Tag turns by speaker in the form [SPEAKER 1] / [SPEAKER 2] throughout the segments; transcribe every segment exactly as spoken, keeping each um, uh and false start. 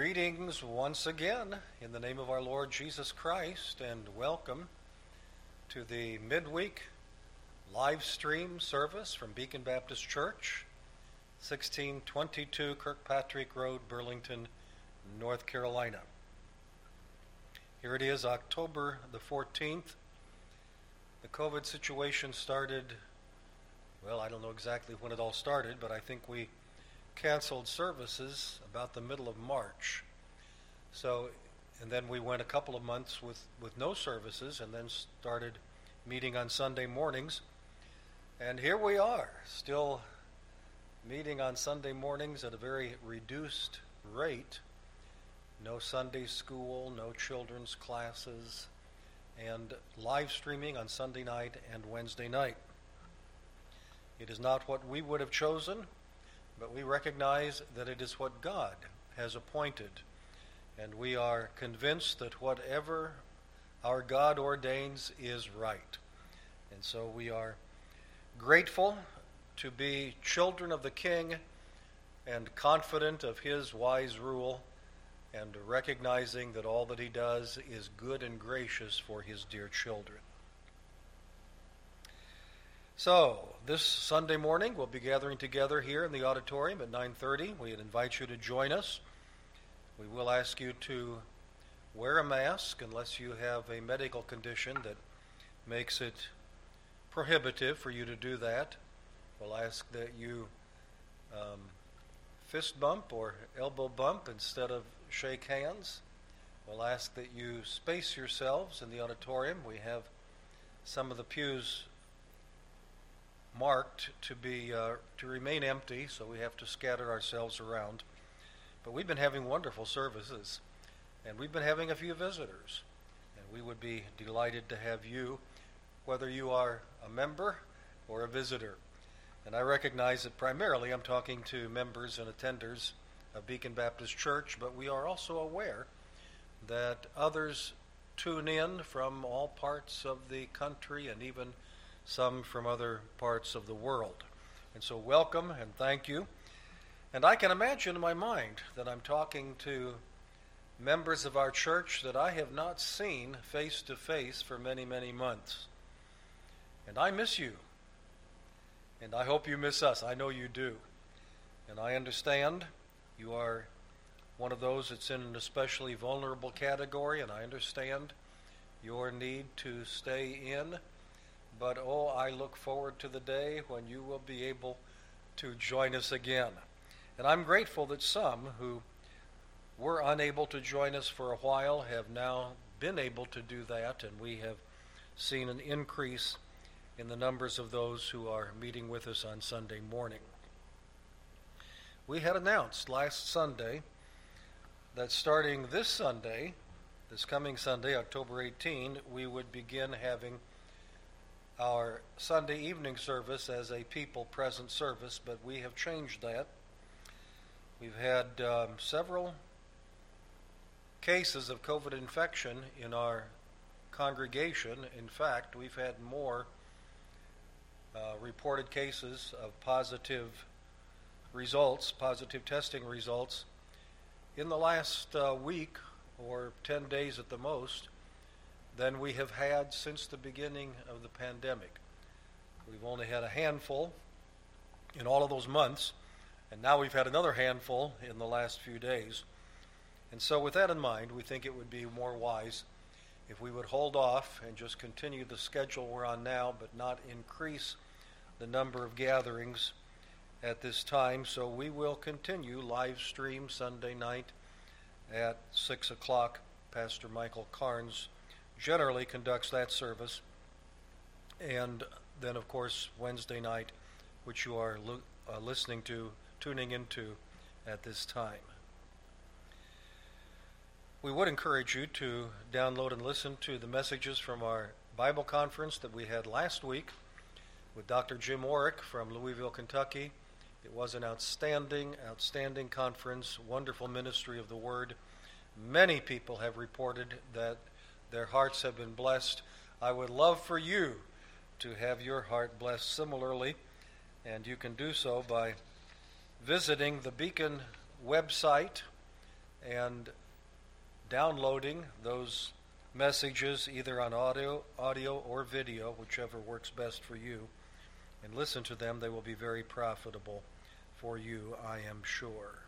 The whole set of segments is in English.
[SPEAKER 1] Greetings once again in the name of our Lord Jesus Christ, and welcome to the midweek live stream service from Beacon Baptist Church, sixteen twenty-two Kirkpatrick Road, Burlington, North Carolina. Here it is, October the fourteenth. The COVID situation started, well, I don't know exactly when it all started, but I think we canceled services about the middle of March. So, and then we went a couple of months with, with no services and then started meeting on Sunday mornings. And here we are, still meeting on Sunday mornings at a very reduced rate. No Sunday school, no children's classes, and live streaming on Sunday night and Wednesday night. It is not what we would have chosen, but we recognize that it is what God has appointed. And we are convinced that whatever our God ordains is right. And so we are grateful to be children of the King and confident of his wise rule and recognizing that all that he does is good and gracious for his dear children. So, this Sunday morning, we'll be gathering together here in the auditorium at nine thirty. We invite you to join us. We will ask you to wear a mask unless you have a medical condition that makes it prohibitive for you to do that. We'll ask that you um, fist bump or elbow bump instead of shake hands. We'll ask that you space yourselves in the auditorium. We have some of the pews marked to be uh, to remain empty, so we have to scatter ourselves around. But we've been having wonderful services, and we've been having a few visitors, and we would be delighted to have you, whether you are a member or a visitor. And I recognize that primarily I'm talking to members and attenders of Beacon Baptist Church, but we are also aware that others tune in from all parts of the country and even some from other parts of the world. And so welcome and thank you. And I can imagine in my mind that I'm talking to members of our church that I have not seen face to face for many, many months. And I miss you. And I hope you miss us. I know you do. And I understand you are one of those that's in an especially vulnerable category, and I understand your need to stay in. But, oh, I look forward to the day when you will be able to join us again. And I'm grateful that some who were unable to join us for a while have now been able to do that, and we have seen an increase in the numbers of those who are meeting with us on Sunday morning. We had announced last Sunday that starting this Sunday, this coming Sunday, October eighteenth, we would begin having our Sunday evening service as a people present service, but we have changed that. We've had um, several cases of COVID infection in our congregation. In fact, we've had more uh, reported cases of positive results, positive testing results, in the last uh, week or ten days at the most, than we have had since the beginning of the pandemic. We've only had a handful in all of those months, and now we've had another handful in the last few days. And so with that in mind, we think it would be more wise if we would hold off and just continue the schedule we're on now, but not increase the number of gatherings at this time. So we will continue live stream Sunday night at six o'clock. Pastor Michael Carnes generally conducts that service, and then of course Wednesday night, which you are lo- uh, listening to, tuning into at this time. We would encourage you to download and listen to the messages from our Bible conference that we had last week with Doctor Jim Orrick from Louisville, Kentucky. It was an outstanding, outstanding conference, wonderful ministry of the Word. Many people have reported that their hearts have been blessed. I would love for you to have your heart blessed similarly, and you can do so by visiting the Beacon website and downloading those messages either on audio, audio or video, whichever works best for you, and listen to them. They will be very profitable for you, I am sure.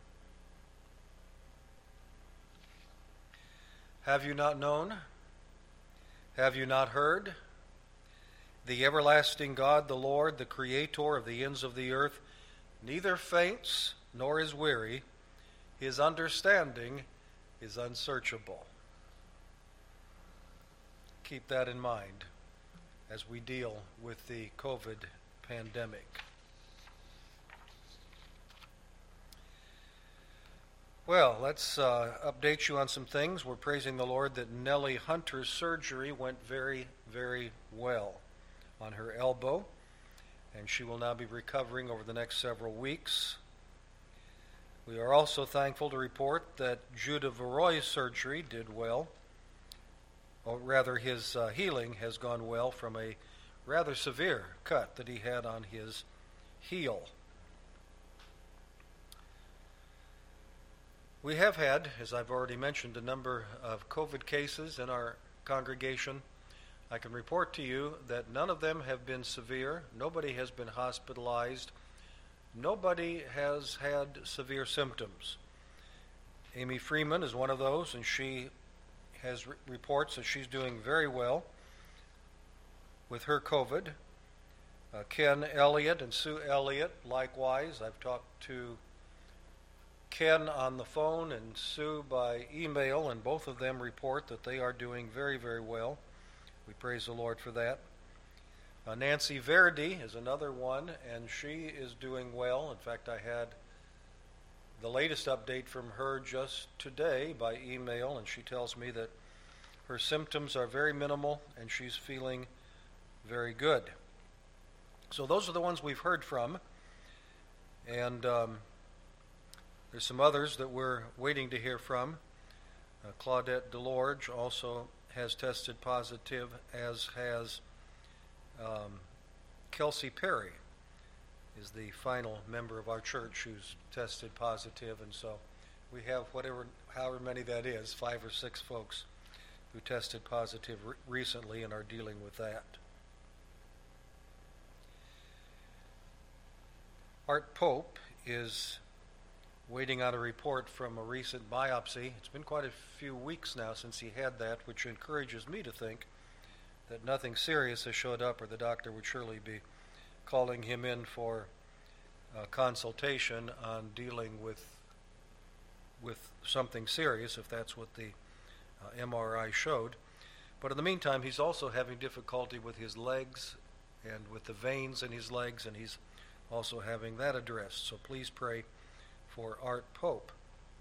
[SPEAKER 1] Have you not known? Have you not heard? The everlasting God, the Lord, the Creator of the ends of the earth, neither faints nor is weary. His understanding is unsearchable. Keep that in mind as we deal with the COVID pandemic. Well, let's uh, update you on some things. We're praising the Lord that Nellie Hunter's surgery went very, very well on her elbow, and she will now be recovering over the next several weeks. We are also thankful to report that Judah Veroy's surgery did well, or rather his uh, healing has gone well from a rather severe cut that he had on his heel. We have had, as I've already mentioned, a number of COVID cases in our congregation. I can report to you that none of them have been severe. Nobody has been hospitalized. Nobody has had severe symptoms. Amy Freeman is one of those, and she has re- reports that she's doing very well with her COVID. Uh, Ken Elliott and Sue Elliott, likewise. I've talked to Ken on the phone and Sue by email, and both of them report that they are doing very, very well. We praise the Lord for that. Uh, Nancy Verdi is another one, and she is doing well. In fact, I had the latest update from her just today by email, and she tells me that her symptoms are very minimal and she's feeling very good. So those are the ones we've heard from, and um, there's some others that we're waiting to hear from. Uh, Claudette Delorge also has tested positive, as has um, Kelsey Perry is the final member of our church who's tested positive, and so we have whatever, however many that is, five or six folks who tested positive re- recently and are dealing with that. Art Pope is waiting on a report from a recent biopsy. It's been quite a few weeks now since he had that, which encourages me to think that nothing serious has showed up, or the doctor would surely be calling him in for uh, consultation on dealing with with something serious, if that's what the uh, M R I showed. But in the meantime, he's also having difficulty with his legs and with the veins in his legs, and he's also having that addressed. So please pray for Art Pope.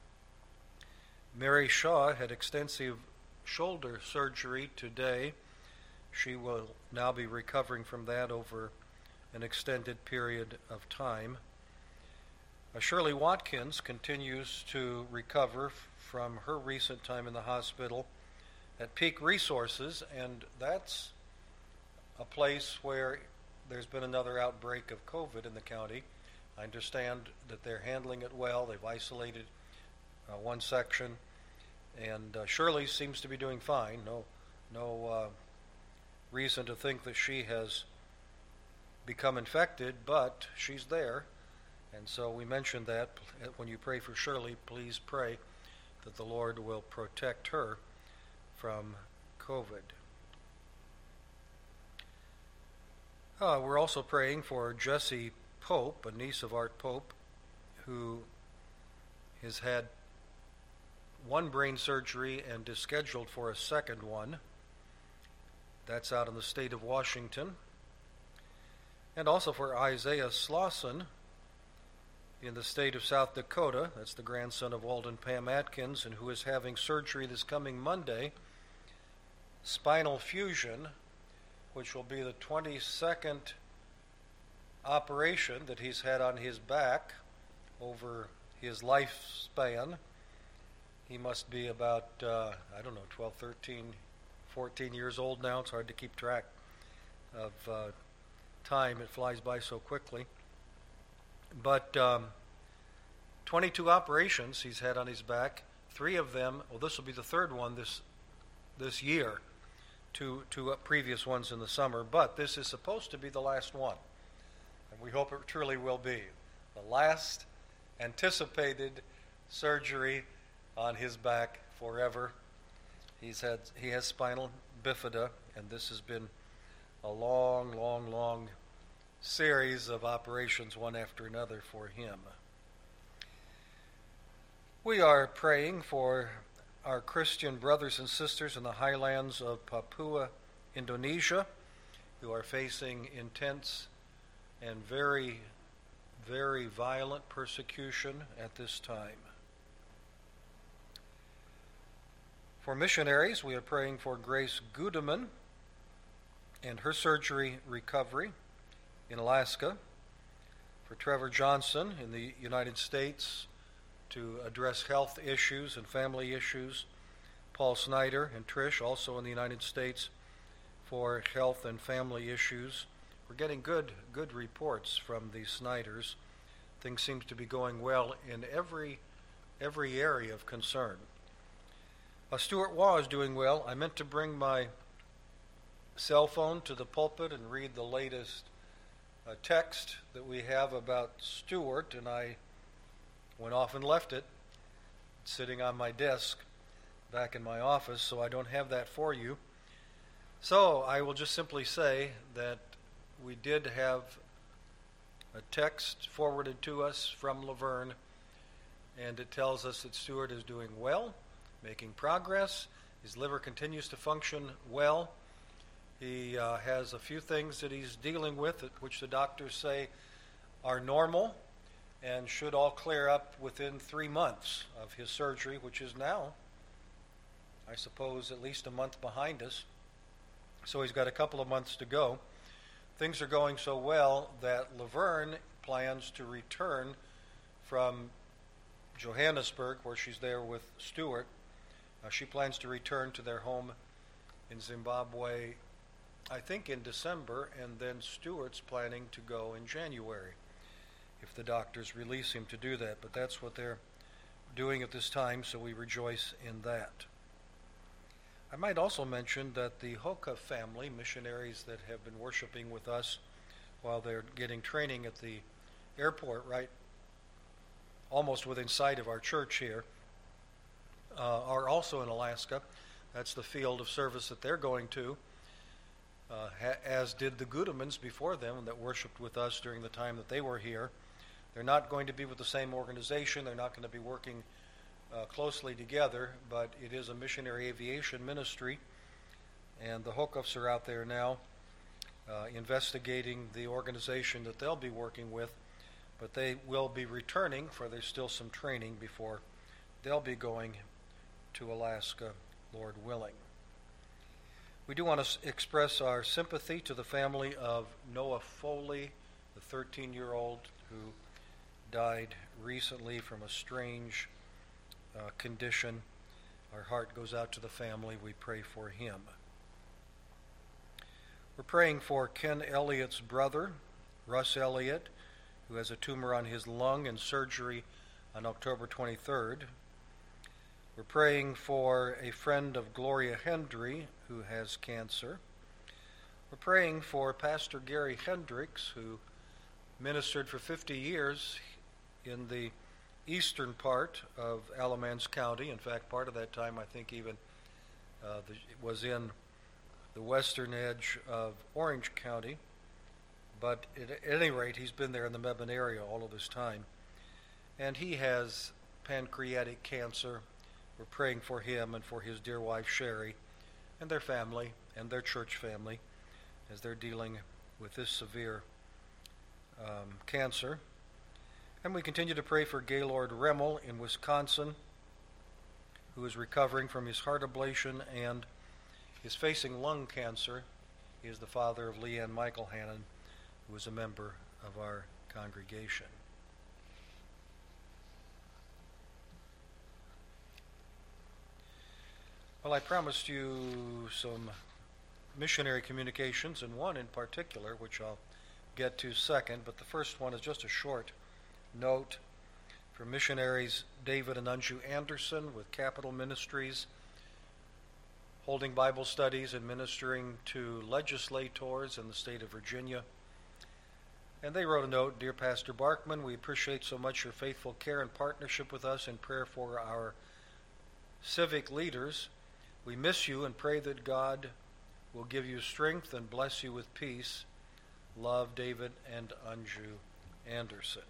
[SPEAKER 1] Mary Shaw had extensive shoulder surgery today. She will now be recovering from that over an extended period of time. Uh, Shirley Watkins continues to recover f- from her recent time in the hospital at Peak Resources, and that's a place where there's been another outbreak of COVID in the county. I understand that they're handling it well. They've isolated uh, one section, and uh, Shirley seems to be doing fine. No, no uh, reason to think that she has become infected, but she's there, and so we mentioned that. When you pray for Shirley, please pray that the Lord will protect her from COVID. Uh, we're also praying for Jessie Pope, a niece of Art Pope, who has had one brain surgery and is scheduled for a second one. That's out in the state of Washington. And also for Isaiah Slauson in the state of South Dakota. That's the grandson of Walden Pam Atkins, and who is having surgery this coming Monday, spinal fusion, which will be the twenty-second operation that he's had on his back over his lifespan. He must be about, uh, I don't know, twelve, thirteen, fourteen years old now. It's hard to keep track of uh, time. It flies by so quickly. But um, twenty-two operations he's had on his back, three of them, well, this will be the third one this this year, two, two previous ones in the summer, but this is supposed to be the last one. And we hope it truly will be. The last anticipated surgery on his back forever. He's had he has spinal bifida, and this has been a long, long, long series of operations, one after another, for him. We are praying for our Christian brothers and sisters in the highlands of Papua, Indonesia, who are facing intense and very, very violent persecution at this time. For missionaries, we are praying for Grace Gudeman and her surgery recovery in Alaska, for Trevor Johnson in the United States to address health issues and family issues, Paul Snyder and Trish also in the United States for health and family issues. We're getting good good reports from the Snyders. Things seem to be going well in every every area of concern. Uh, Stuart Waugh is doing well. I meant to bring my cell phone to the pulpit and read the latest uh, text that we have about Stuart, and I went off and left it sitting on my desk back in my office, so I don't have that for you. So I will just simply say that we did have a text forwarded to us from Laverne, and it tells us that Stuart is doing well, making progress. His liver continues to function well. He uh, has a few things that he's dealing with, which the doctors say are normal and should all clear up within three months of his surgery, which is now, I suppose, at least a month behind us. So he's got a couple of months to go. Things are going so well that Laverne plans to return from Johannesburg, where she's there with Stuart. Uh, she plans to return to their home in Zimbabwe, I think in December, and then Stuart's planning to go in January, if the doctors release him to do that. But that's what they're doing at this time, so we rejoice in that. I might also mention that the Hoka family, missionaries that have been worshiping with us while they're getting training at the airport, right almost within sight of our church here, uh, are also in Alaska. That's the field of service that they're going to, uh, ha- as did the Gudemans before them that worshiped with us during the time that they were here. They're not going to be with the same organization. They're not going to be working uh, closely together, but it is a missionary aviation ministry, and the Hokuffs are out there now uh, investigating the organization that they'll be working with, but they will be returning, for there's still some training before they'll be going to Alaska, Lord willing. We do want to express our sympathy to the family of Noah Foley, the thirteen-year-old who died recently from a strange uh, condition. Our heart goes out to the family. We pray for him. We're praying for Ken Elliott's brother, Russ Elliott, who has a tumor on his lung and surgery on October twenty-third. We're praying for a friend of Gloria Hendry, who has cancer. We're praying for Pastor Gary Hendricks, who ministered for fifty years in the eastern part of Alamance County. In fact, part of that time, I think even uh, the, it was in the western edge of Orange County. But at any rate, he's been there in the Mebane area all of this time. And he has pancreatic cancer. We're praying for him and for his dear wife, Sherry, and their family and their church family as they're dealing with this severe um, cancer. And we continue to pray for Gaylord Remmel in Wisconsin, who is recovering from his heart ablation and is facing lung cancer. He is the father of Leanne Michael Hannon, who is a member of our congregation. Well, I promised you some missionary communications, and one in particular, which I'll get to second, but the first one is just a short note for missionaries David and Anju Anderson with Capital Ministries, holding Bible studies and ministering to legislators in the state of Virginia. And they wrote a note, "Dear Pastor Barkman, we appreciate so much your faithful care and partnership with us in prayer for our civic leaders. We miss you and pray that God will give you strength and bless you with peace. Love, David and Anju Anderson."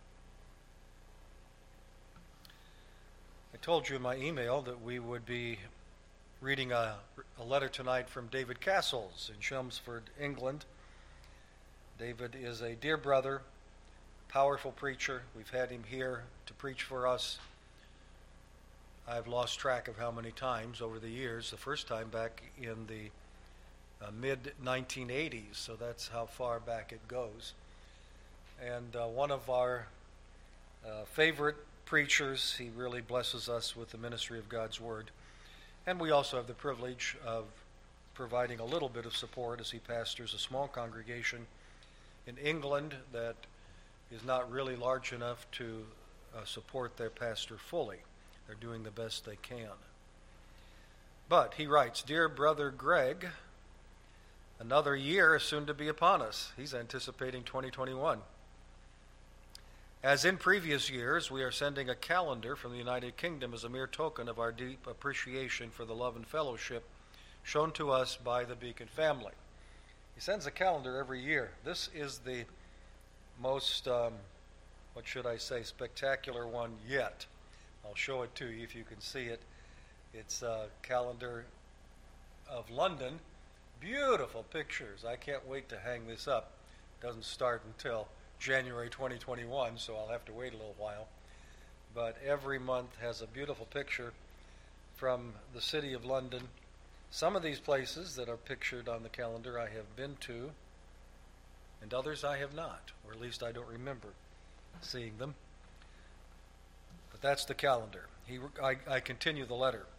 [SPEAKER 1] I told you in my email that we would be reading a, a letter tonight from David Castles in Chelmsford, England. David is a dear brother, powerful preacher. We've had him here to preach for us. I've lost track of how many times over the years. The first time back in the uh, mid nineteen eighties, so that's how far back it goes. And uh, one of our uh, favorite preachers. He really blesses us with the ministry of God's Word. And we also have the privilege of providing a little bit of support as he pastors a small congregation in England that is not really large enough to uh, support their pastor fully. They're doing the best they can. But he writes, "Dear Brother Greg, another year is soon to be upon us." He's anticipating twenty twenty-one. "As in previous years, we are sending a calendar from the United Kingdom as a mere token of our deep appreciation for the love and fellowship shown to us by the Beacon family." He sends a calendar every year. This is the most, um, what should I say, spectacular one yet. I'll show it to you if you can see it. It's a calendar of London. Beautiful pictures. I can't wait to hang this up. It doesn't start until January twenty twenty-one, so I'll have to wait a little while. But every month has a beautiful picture from the city of London. Some of these places that are pictured on the calendar I have been to, and others I have not, or at least I don't remember seeing them. But that's the calendar. He, I, I continue the letter.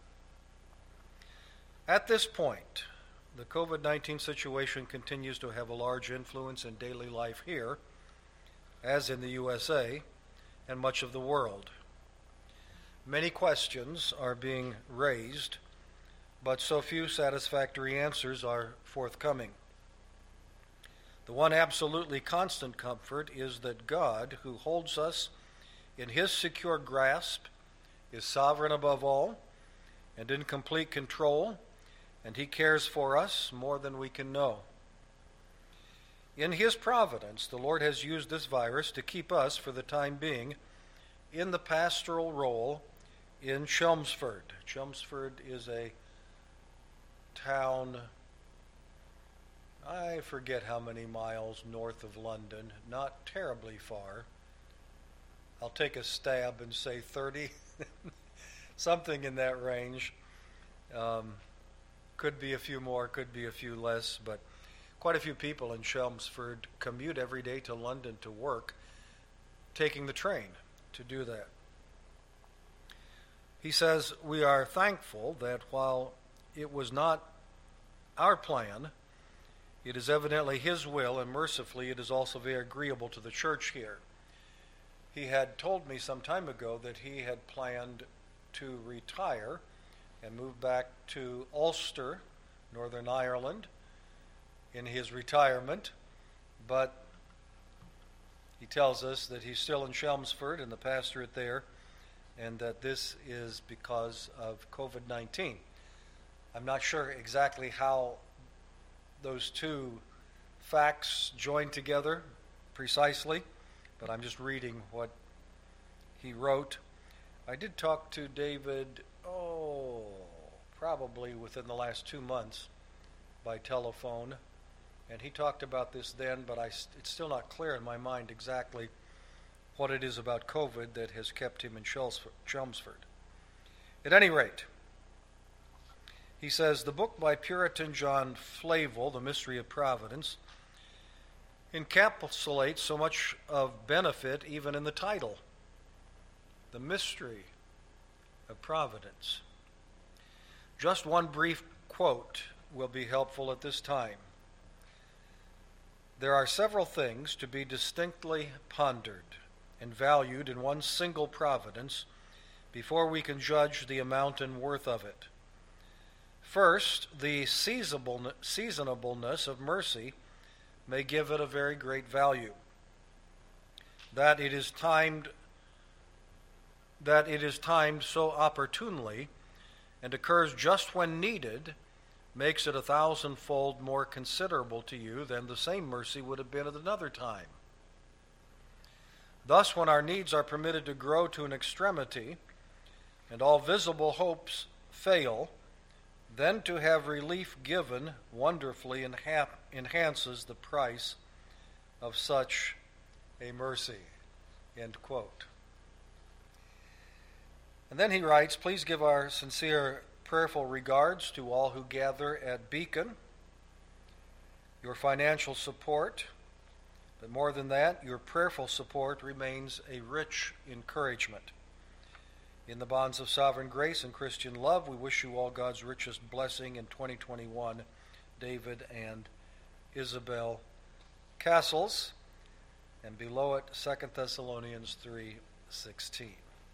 [SPEAKER 1] "At this point, the COVID nineteen situation continues to have a large influence in daily life here, as in the U S A and much of the world. Many questions are being raised, but so few satisfactory answers are forthcoming. The one absolutely constant comfort is that God, who holds us in his secure grasp, is sovereign above all and in complete control, and he cares for us more than we can know. In his providence, the Lord has used this virus to keep us, for the time being, in the pastoral role in Chelmsford." Chelmsford is a town, I forget how many miles north of London, not terribly far. I'll take a stab and say thirty, something in that range. Um, could be a few more, could be a few less, but quite a few people in Chelmsford commute every day to London to work, taking the train to do that. He says, "We are thankful that while it was not our plan, it is evidently his will, and mercifully it is also very agreeable to the church here." He had told me some time ago that he had planned to retire and move back to Ulster, Northern Ireland, in his retirement, but he tells us that he's still in Chelmsford in the pastorate there, and that this is because of COVID nineteen. I'm not sure exactly how those two facts join together precisely, but I'm just reading what he wrote. I did talk to David, oh, probably within the last two months by telephone, and he talked about this then, but I, it's still not clear in my mind exactly what it is about COVID that has kept him in Chelmsford. At any rate, he says, "The book by Puritan John Flavel, The Mystery of Providence, encapsulates so much of benefit even in the title, The Mystery of Providence. Just one brief quote will be helpful at this time. There are several things to be distinctly pondered and valued in one single providence before we can judge the amount and worth of it. First, the seasonableness of mercy may give it a very great value. That it is timed that it is timed so opportunely and occurs just when needed makes it a thousandfold more considerable to you than the same mercy would have been at another time. Thus, when our needs are permitted to grow to an extremity and all visible hopes fail, then to have relief given wonderfully enha- enhances the price of such a mercy. End quote. And then he writes, please give our sincere prayerful regards to all who gather at Beacon, your financial support, but more than that, your prayerful support remains a rich encouragement. In the bonds of sovereign grace and Christian love, we wish you all God's richest blessing in twenty twenty-one, David and Isabel Castles, and below it, Second Thessalonians three sixteen.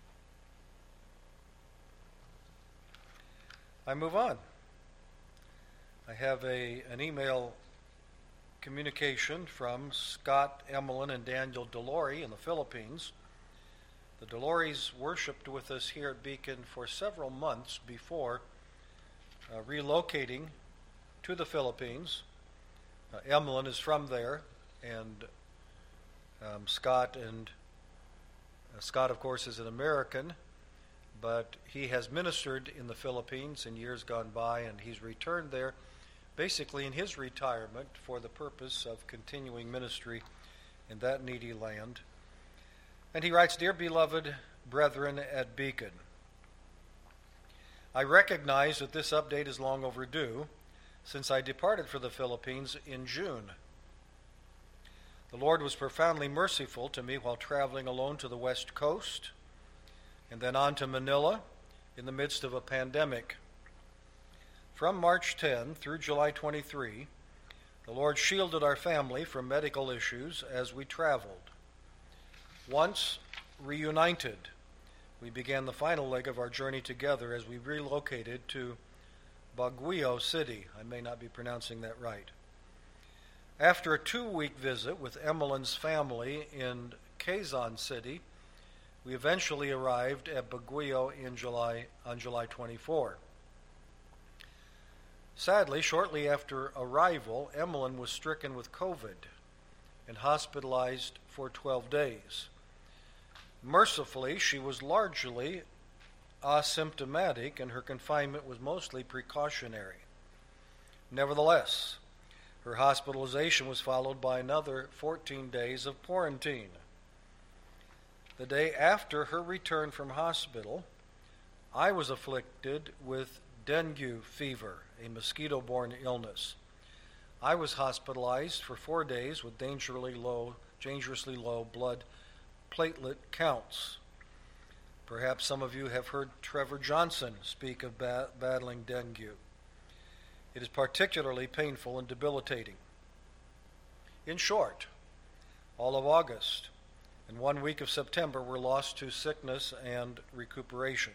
[SPEAKER 1] I move on. I have a an email communication from Scott Emmelin and Daniel Delory in the Philippines. The Delorys worshipped with us here at Beacon for several months before uh, relocating to the Philippines. Uh, Emmelin is from there, and um, Scott and uh, Scott, of course, is an American, but he has ministered in the Philippines in years gone by, and he's returned there basically in his retirement for the purpose of continuing ministry in that needy land. And he writes, Dear beloved brethren at Beacon, I recognize that this update is long overdue since I departed for the Philippines in June. The Lord was profoundly merciful to me while traveling alone to the West Coast and then on to Manila in the midst of a pandemic. From March tenth through July twenty-third, the Lord shielded our family from medical issues as we traveled. Once reunited, we began the final leg of our journey together as we relocated to Baguio City. I may not be pronouncing that right. After a two-week visit with Emmelin's family in Quezon City, we eventually arrived at Baguio in July on July twenty-fourth. Sadly, shortly after arrival, Emmelin was stricken with COVID and hospitalized for twelve days. Mercifully, she was largely asymptomatic and her confinement was mostly precautionary. Nevertheless, her hospitalization was followed by another fourteen days of quarantine. The day after her return from hospital, I was afflicted with dengue fever, a mosquito-borne illness. I was hospitalized for four days with dangerously low, dangerously low blood platelet counts. Perhaps some of you have heard Trevor Johnson speak of ba- battling dengue. It is particularly painful and debilitating. In short, all of August and one week of September were lost to sickness and recuperation.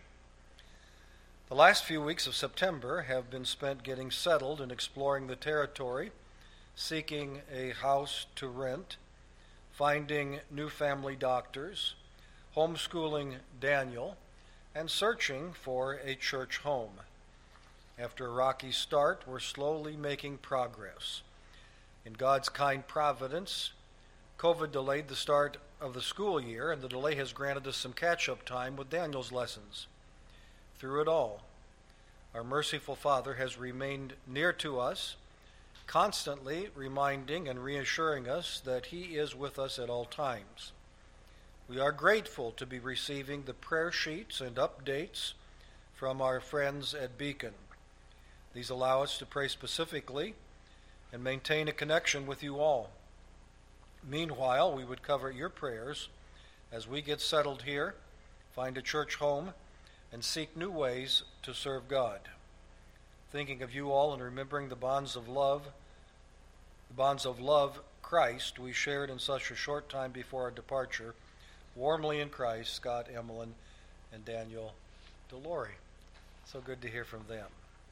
[SPEAKER 1] The last few weeks of September have been spent getting settled and exploring the territory, seeking a house to rent, finding new family doctors, homeschooling Daniel, and searching for a church home. After a rocky start, we're slowly making progress. In God's kind providence, COVID delayed the start of the school year, and the delay has granted us some catch-up time with Daniel's lessons. Through it all, our merciful Father has remained near to us, constantly reminding and reassuring us that He is with us at all times. We are grateful to be receiving the prayer sheets and updates from our friends at Beacon. These allow us to pray specifically and maintain a connection with you all. Meanwhile, we would cover your prayers as we get settled here, find a church home, and seek new ways to serve God. Thinking of you all and remembering the bonds of love, the bonds of love Christ we shared in such a short time before our departure, warmly in Christ, Scott, Emmeline, and Daniel Delory. So good to hear from them.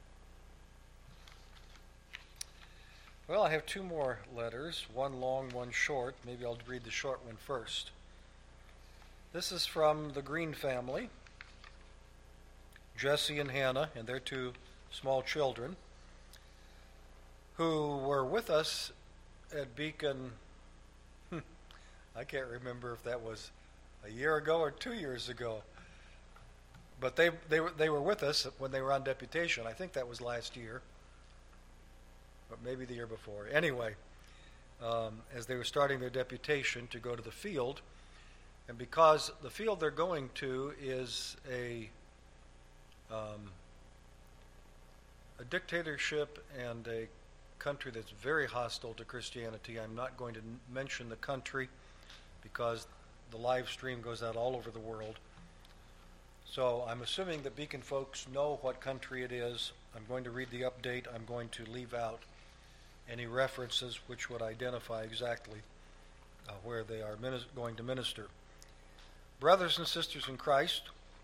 [SPEAKER 1] Well, I have two more letters, one long, one short. Maybe I'll read the short one first. This is from the Green family, Jesse and Hannah and their two small children, who were with us at Beacon. I can't remember if that was a year ago or two years ago. But they they were they were with us when they were on deputation. I think that was last year, but maybe the year before. Anyway, um, as they were starting their deputation to go to the field, and because the field they're going to is a um, a dictatorship and a country that's very hostile to Christianity. I'm not going to n- mention the country because the live stream goes out all over the world. So I'm assuming that Beacon folks know what country it is. I'm going to read the update. I'm going to leave out any references which would identify exactly uh, where they are minis- going to minister. Brothers and sisters in Christ,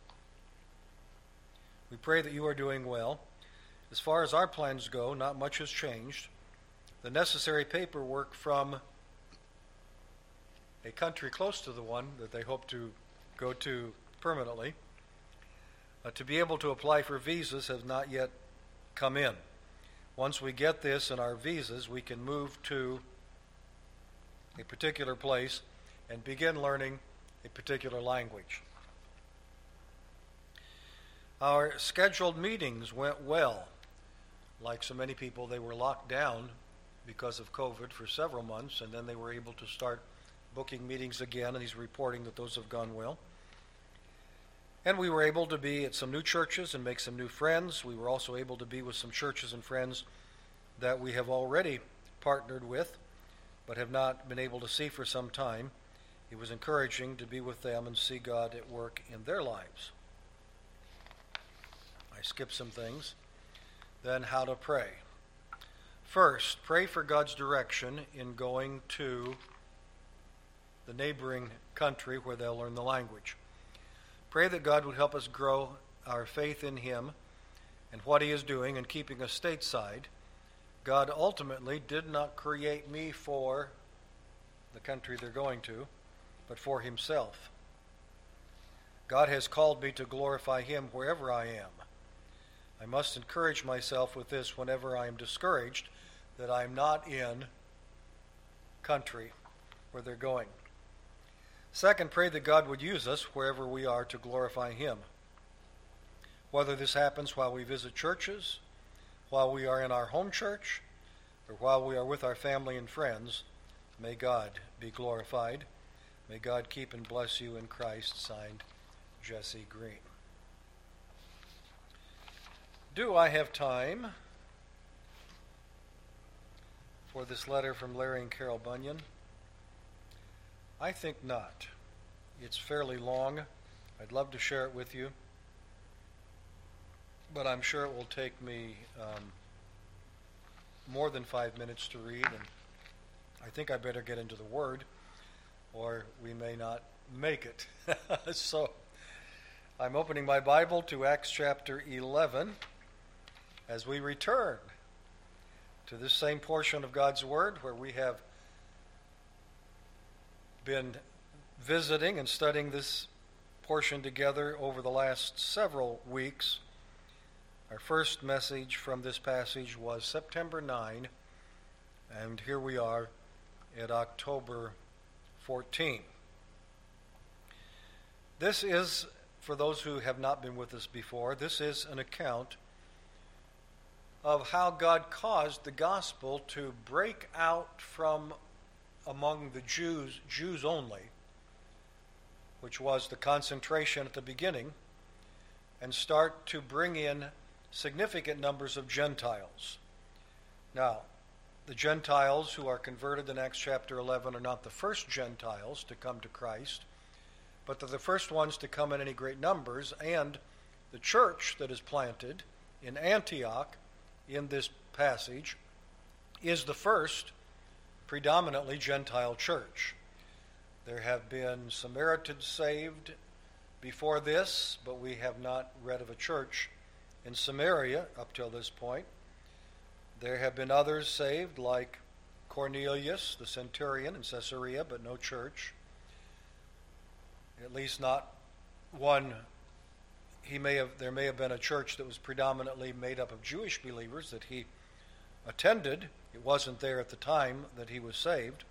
[SPEAKER 1] we pray that you are doing well. As far as our plans go, not much has changed. The necessary paperwork from a country close to the one that they hope to go to permanently, uh, to be able to apply for visas has not yet come in. Once we get this in our visas, we can move to a particular place and begin learning a particular language. Our scheduled meetings went well. Like so many people, they were locked down because of COVID for several months, and then they were able to start booking meetings again, and he's reporting that those have gone well. And we were able to be at some new churches and make some new friends. We were also able to be with some churches and friends that we have already partnered with, but have not been able to see for some time. It was encouraging to be with them and see God at work in their lives. I skipped some things. Then how to pray. First, pray for God's direction in going to the neighboring country where they'll learn the language. Pray that God would help us grow our faith in Him and what He is doing and keeping us stateside. God ultimately did not create me for the country they're going to, but for Himself. God has called me to glorify Him wherever I am. I must encourage myself with this whenever I am discouraged that I am not in country where they're going. Second, pray that God would use us wherever we are to glorify Him. Whether this happens while we visit churches, while we are in our home church, or while we are with our family and friends, may God be glorified. May God keep and bless you in Christ. Signed, Jesse Green. Do I have time for this letter from Larry and Carol Bunyan? I think not. It's fairly long. I'd love to share it with you, but I'm sure it will take me um, more than five minutes to read, and I think I better get into the Word, or we may not make it. So I'm opening my Bible to Acts chapter eleven as we return to this same portion of God's Word where we have been visiting and studying this portion together over the last several weeks. Our first message from this passage was September ninth, and here we are at October fourteenth. This is, for those who have not been with us before, this is an account of how God caused the gospel to break out from among the Jews, Jews only, which was the concentration at the beginning, and start to bring in significant numbers of Gentiles. Now, the Gentiles who are converted in Acts chapter eleven are not the first Gentiles to come to Christ, but they're the first ones to come in any great numbers, and the church that is planted in Antioch in this passage is the first predominantly Gentile church. There have been Samaritans saved before this, but we have not read of a church in Samaria up till this point. There have been others saved, like Cornelius, the centurion in Caesarea, but no church. At least not one. He may have. There may have been a church that was predominantly made up of Jewish believers that he attended. It wasn't there at the time that he was saved.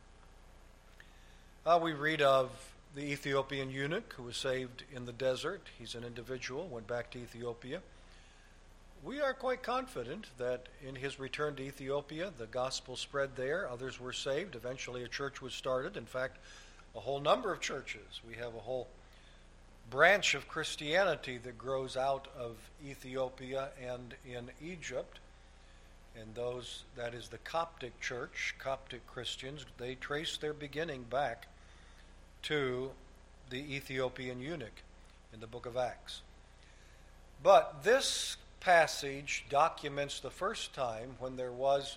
[SPEAKER 1] Uh, we read of the Ethiopian eunuch who was saved in the desert. He's an individual, went back to Ethiopia. We are quite confident that in his return to Ethiopia, the gospel spread there. Others were saved. Eventually a church was started. In fact, a whole number of churches. We have a whole branch of Christianity that grows out of Ethiopia and in Egypt. And those, that is the Coptic church, Coptic Christians, they trace their beginning back to the Ethiopian eunuch in the book of Acts. But this passage documents the first time when there was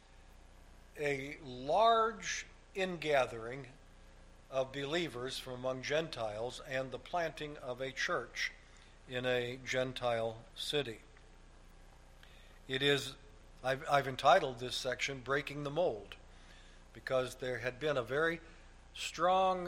[SPEAKER 1] a large ingathering of believers from among Gentiles and the planting of a church in a Gentile city. It is, I've, I've entitled this section, Breaking the Mold, because there had been a very strong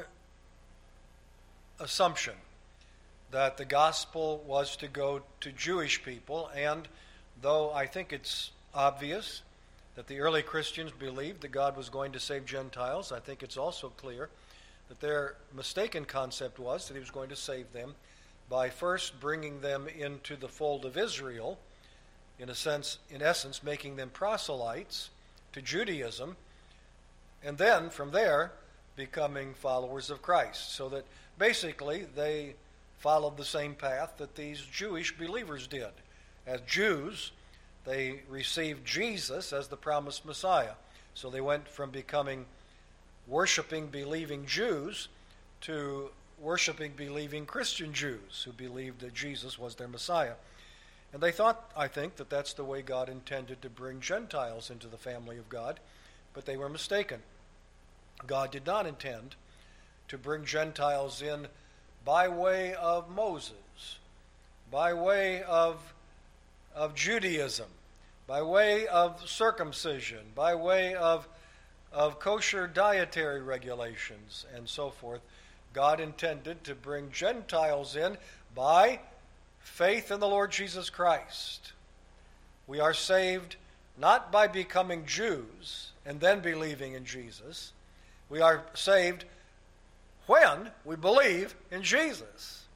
[SPEAKER 1] assumption that the gospel was to go to Jewish people, and though I think it's obvious that the early Christians believed that God was going to save Gentiles, I think it's also clear that their mistaken concept was that he was going to save them by first bringing them into the fold of Israel, in a sense, in essence, making them proselytes to Judaism, and then from there becoming followers of Christ, so that basically they followed the same path that these Jewish believers did. As Jews, they received Jesus as the promised Messiah. So they went from becoming worshiping, believing Jews to worshiping, believing Christian Jews who believed that Jesus was their Messiah. And they thought, I think, that that's the way God intended to bring Gentiles into the family of God, but they were mistaken. God did not intend to bring Gentiles in by way of Moses, by way of, of Judaism, by way of circumcision, by way of, of kosher dietary regulations, and so forth. God intended to bring Gentiles in by faith in the Lord Jesus Christ. We are saved not by becoming Jews and then believing in Jesus. We are saved when we believe in Jesus.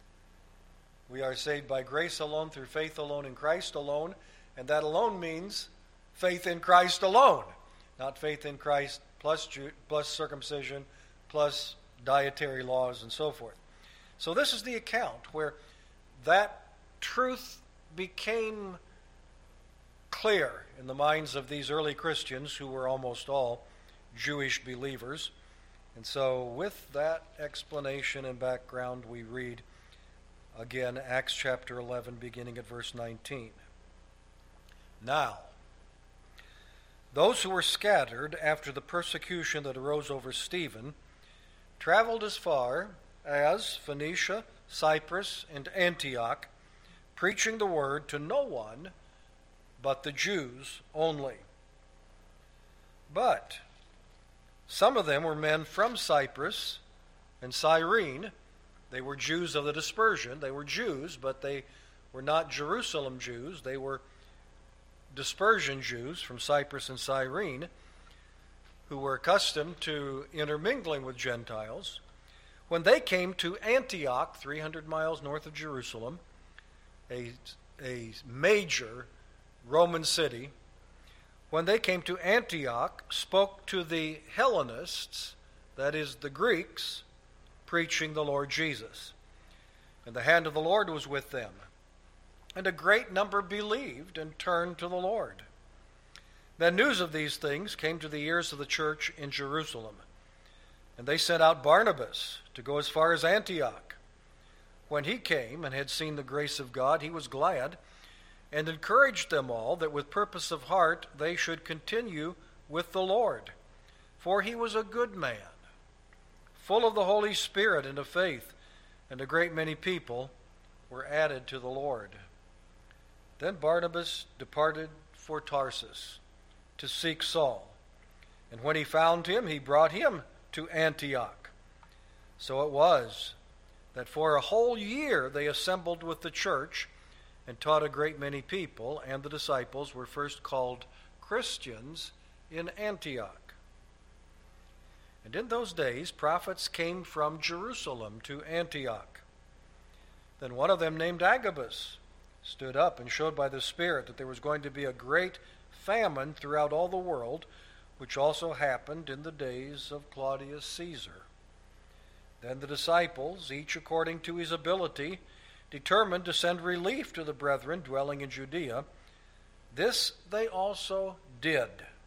[SPEAKER 1] We are saved by grace alone, through faith alone, in Christ alone, and that alone means faith in Christ alone, not faith in Christ plus, Jew, plus circumcision, plus dietary laws, and so forth. So this is the account where that truth became clear in the minds of these early Christians, who were almost all Jewish believers. And so with that explanation and background, we read again Acts chapter eleven, beginning at verse nineteen. Now, those who were scattered after the persecution that arose over Stephen traveled as far as Phoenicia, Cyprus, and Antioch, preaching the word to no one but the Jews only. But some of them were men from Cyprus and Cyrene. They were Jews of the dispersion. They were Jews, but they were not Jerusalem Jews. They were dispersion Jews from Cyprus and Cyrene, who were accustomed to intermingling with Gentiles. When they came to Antioch, three hundred miles north of Jerusalem, a, a major Roman city, when they came to Antioch, spoke to the Hellenists, that is, the Greeks, preaching the Lord Jesus. And the hand of the Lord was with them. And a great number believed and turned to the Lord. Then news of these things came to the ears of the church in Jerusalem. And they sent out Barnabas to go as far as Antioch. When he came and had seen the grace of God, he was glad, and encouraged them all that with purpose of heart they should continue with the Lord. For he was a good man, full of the Holy Spirit and of faith, and a great many people were added to the Lord. Then Barnabas departed for Tarsus to seek Saul, and when he found him, he brought him to Antioch. So it was that for a whole year they assembled with the church and taught a great many people, and the disciples were first called Christians in Antioch. And in those days prophets came from Jerusalem to Antioch. Then one of them, named Agabus, stood up and showed by the Spirit that there was going to be a great famine throughout all the world, which also happened in the days of Claudius Caesar. Then the disciples, each according to his ability, determined to send relief to the brethren dwelling in Judea. This they also did,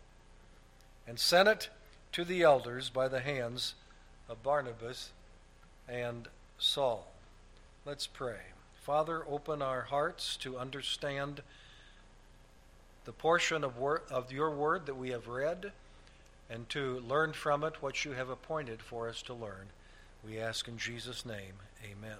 [SPEAKER 1] and sent it to the elders by the hands of Barnabas and Saul. Let's pray. Father, open our hearts to understand the portion of, wor- of your word that we have read, and to learn from it what you have appointed for us to learn. We ask in Jesus' name, amen.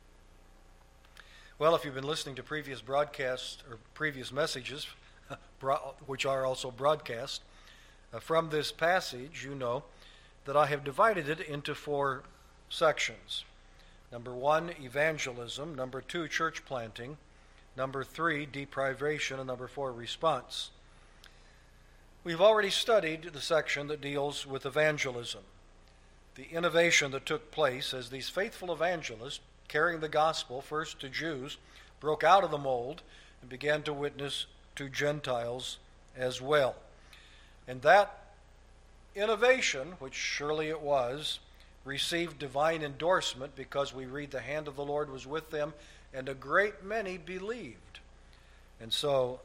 [SPEAKER 1] Well, if you've been listening to previous broadcasts or previous messages, which are also broadcast, uh, from this passage, you know that I have divided it into four sections. Number one, evangelism. Number two, church planting. Number three, deprivation. And number four, response. We've already studied the section that deals with evangelism, the innovation that took place as these faithful evangelists, carrying the gospel first to Jews, broke out of the mold and began to witness to Gentiles as well. And that innovation, which surely it was, received divine endorsement because we read the hand of the Lord was with them, and a great many believed. And so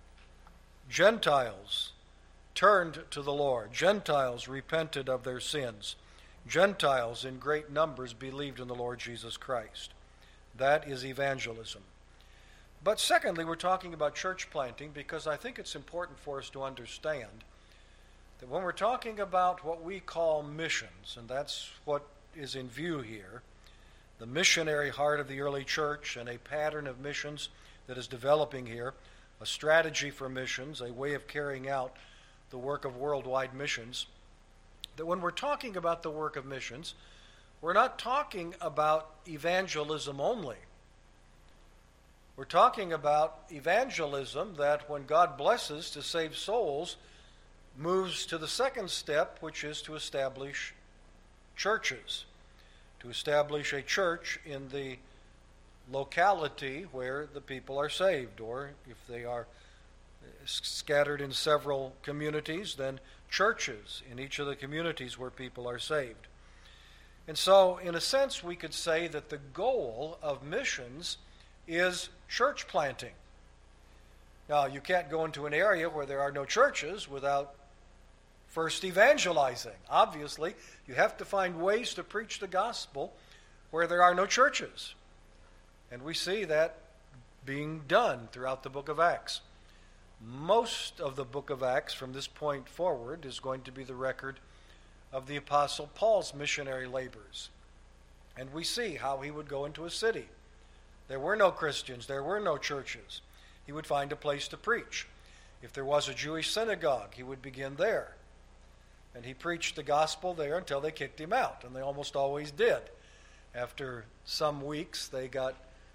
[SPEAKER 1] Gentiles turned to the Lord. Gentiles repented of their sins. Gentiles in great numbers believed in the Lord Jesus Christ. That is evangelism. But secondly, we're talking about church planting because I think it's important for us to understand that when we're talking about what we call missions, and that's what is in view here, the missionary heart of the early church and a pattern of missions that is developing here, a strategy for missions, a way of carrying out the work of worldwide missions, that when we're talking about the work of missions, we're not talking about evangelism only. We're talking about evangelism that when God blesses to save souls, moves to the second step, which is to establish churches, to establish a church in the locality where the people are saved, or if they are scattered in several communities, then churches in each of the communities where people are saved. And so, in a sense, we could say that the goal of missions is church planting. Now, you can't go into an area where there are no churches without first evangelizing. Obviously, you have to find ways to preach the gospel where there are no churches. And we see that being done throughout the book of Acts. Most of the book of Acts from this point forward is going to be the record of the Apostle Paul's missionary labors. And we see how he would go into a city. There were no Christians, there were no churches. He would find a place to preach. If there was a Jewish synagogue, he would begin there. And he preached the gospel there until they kicked him out, and they almost always did. After some weeks, they got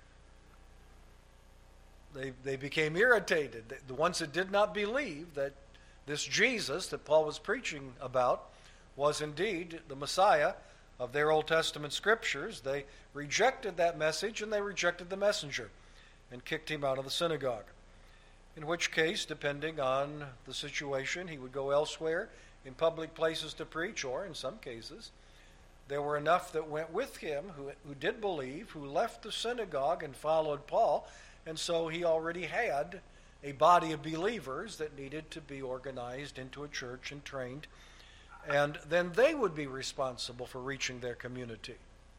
[SPEAKER 1] They, they became irritated. The ones that did not believe that this Jesus that Paul was preaching about was indeed the Messiah of their Old Testament scriptures, they rejected that message and they rejected the messenger and kicked him out of the synagogue. In which case, depending on the situation, he would go elsewhere in public places to preach, or in some cases, there were enough that went with him who, who did believe, who left the synagogue and followed Paul. And so he already had a body of believers that needed to be organized into a church and trained. And then they would be responsible for reaching their community.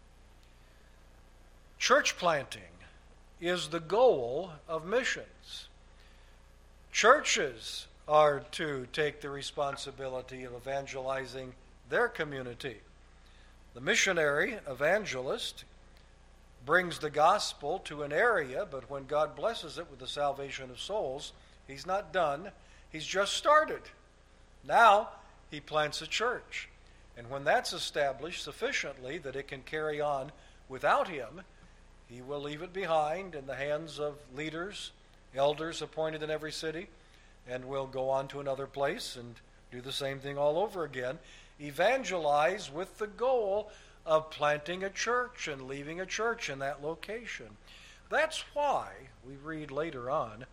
[SPEAKER 1] Church planting is the goal of missions. Churches are to take the responsibility of evangelizing their community. The missionary evangelist brings the gospel to an area, but when God blesses it with the salvation of souls, he's not done. He's just started. Now he plants a church. And when that's established sufficiently that it can carry on without him, he will leave it behind in the hands of leaders, elders appointed in every city, and will go on to another place and do the same thing all over again. Evangelize with the goal of planting a church and leaving a church in that location. That's why we read later on,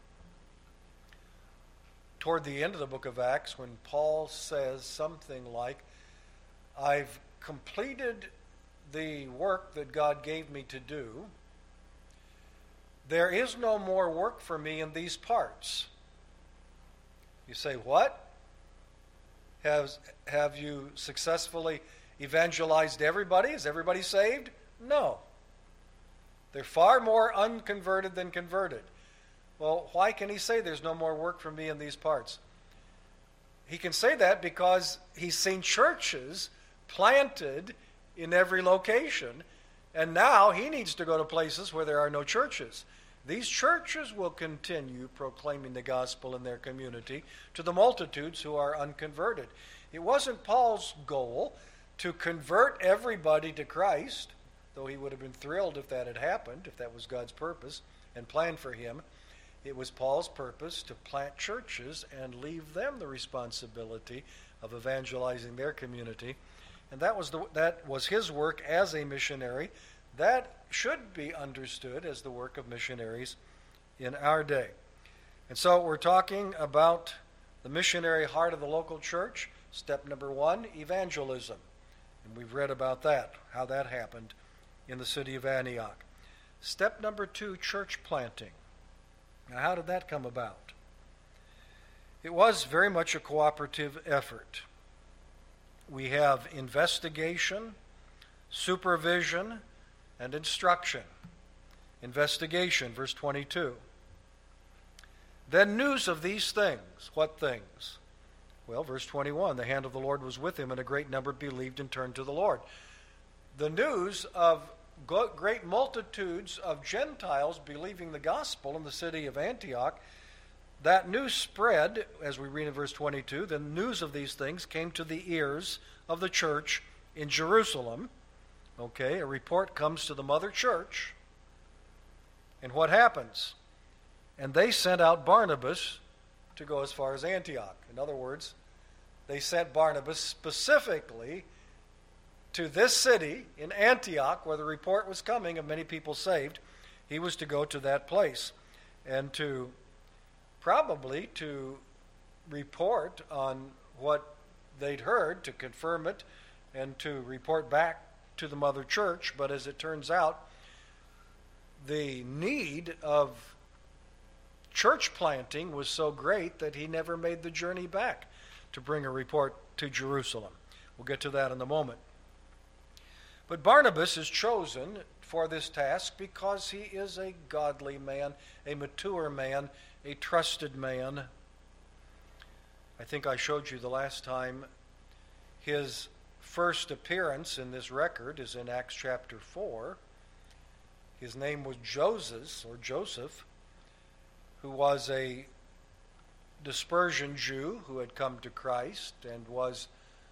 [SPEAKER 1] toward the end of the book of Acts, when Paul says something like, I've completed the work that God gave me to do. There is no more work for me in these parts. You say, what? Has, have you successfully evangelized everybody? Is everybody saved? No. They're far more unconverted than converted. Well, why can he say there's no more work for me in these parts? He can say that because he's seen churches planted in every location, and now he needs to go to places where there are no churches. These churches will continue proclaiming the gospel in their community to the multitudes who are unconverted. It wasn't Paul's goal to convert everybody to Christ, though he would have been thrilled if that had happened, if that was God's purpose and plan for him. It was Paul's purpose to plant churches and leave them the responsibility of evangelizing their community. And that was the, that was his work as a missionary. That should be understood as the work of missionaries in our day. And so we're talking about the missionary heart of the local church. Step number one, evangelism. And we've read about that, how that happened in the city of Antioch. Step number two, church planting. Now, how did that come about? It was very much a cooperative effort. We have investigation, supervision, and instruction. Investigation, verse twenty-two. Then news of these things. What things? Well, verse twenty-one, the hand of the Lord was with him, and a great number believed and turned to the Lord. The news of great multitudes of Gentiles believing the gospel in the city of Antioch, that news spread, as we read in verse twenty-two, the news of these things came to the ears of the church in Jerusalem. Okay, a report comes to the mother church, and what happens? And they sent out Barnabas to go as far as Antioch. In other words, they sent Barnabas specifically to this city in Antioch, where the report was coming of many people saved. He was to go to that place and to probably to report on what they'd heard, to confirm it, and to report back to the mother church. But as it turns out, the need of church planting was so great that he never made the journey back to bring a report to Jerusalem. We'll get to that in a moment. But Barnabas is chosen for this task because he is a godly man, a mature man, a trusted man. I think I showed you the last time his first appearance in this record is in Acts chapter four. His name was Joseph, or Joseph, who was a dispersion Jew who had come to Christ and was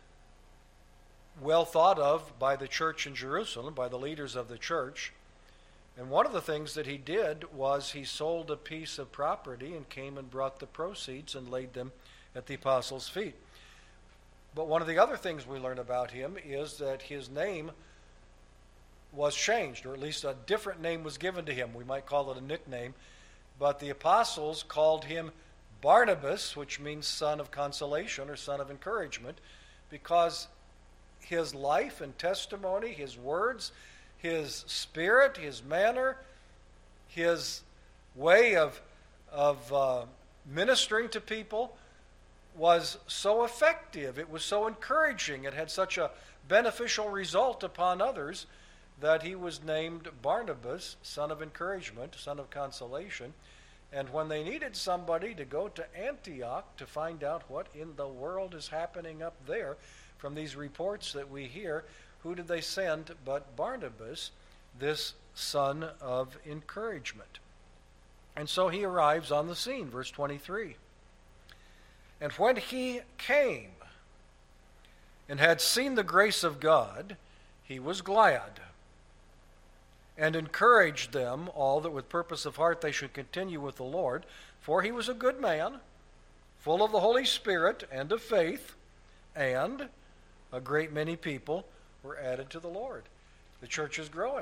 [SPEAKER 1] well thought of by the church in Jerusalem, by the leaders of the church. And one of the things that he did was he sold a piece of property and came and brought the proceeds and laid them at the apostles' feet. But one of the other things we learn about him is that his name was changed, or at least a different name was given to him. We might call it a nickname. But the apostles called him Barnabas, which means son of consolation or son of encouragement, because his life and testimony, his words, his spirit, his manner, his way of, of uh, ministering to people was so effective. It was so encouraging. It had such a beneficial result upon others that he was named Barnabas, son of encouragement, son of consolation. And when they needed somebody to go to Antioch to find out what in the world is happening up there, from these reports that we hear, who did they send but Barnabas, this son of encouragement? And so he arrives on the scene, verse twenty-three. And when he came and had seen the grace of God, he was glad, and encouraged them all that with purpose of heart they should continue with the Lord. For he was a good man, full of the Holy Spirit and of faith, and a great many people were added to the Lord. The church is growing.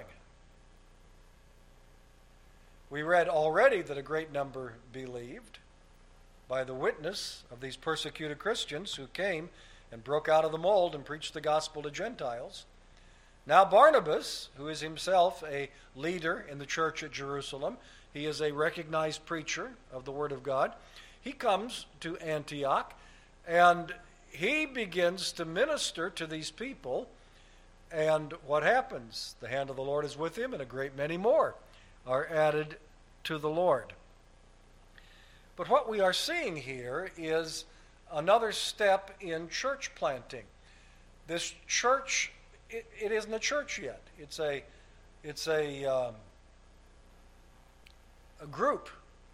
[SPEAKER 1] We read already that a great number believed by the witness of these persecuted Christians who came and broke out of the mold and preached the gospel to Gentiles. Now Barnabas, who is himself a leader in the church at Jerusalem, he is a recognized preacher of the Word of God. He comes to Antioch and he begins to minister to these people. And what happens? The hand of the Lord is with him, and a great many more are added to the Lord. But what we are seeing here is another step in church planting. This church, it, it isn't a church yet. It's a, it's a, um, a group,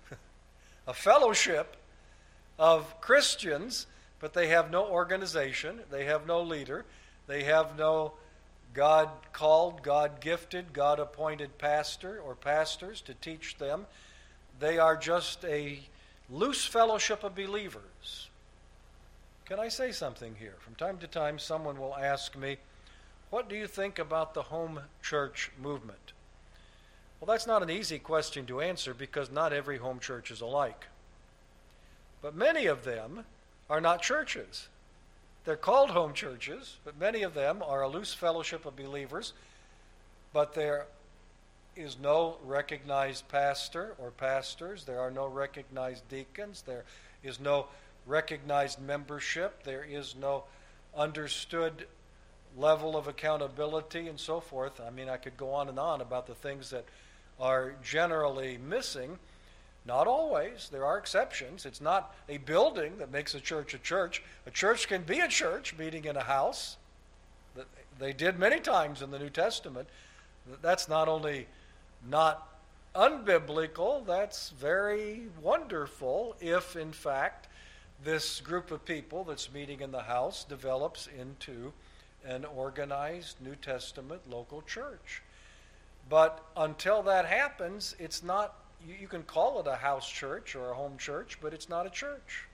[SPEAKER 1] a fellowship of Christians, but they have no organization, they have no leader, they have no God-called, God-gifted, God-appointed pastor or pastors to teach them. They are just a loose fellowship of believers. Can I say something here? From time to time, someone will ask me, what do you think about the home church movement? Well, that's not an easy question to answer because not every home church is alike. But many of them are not churches. They're called home churches, but many of them are a loose fellowship of believers, but there is no recognized pastor or pastors. There are no recognized deacons. There is no recognized membership. There is no understood level of accountability and so forth. I mean, I could go on and on about the things that are generally missing. Not always. There are exceptions. It's not a building that makes a church a church. A church can be a church meeting in a house. They did many times in the New Testament. That's not only not unbiblical, that's very wonderful if, in fact, this group of people that's meeting in the house develops into an organized New Testament local church. But until that happens, it's not, you, you can call it a house church or a home church, but it's not a church.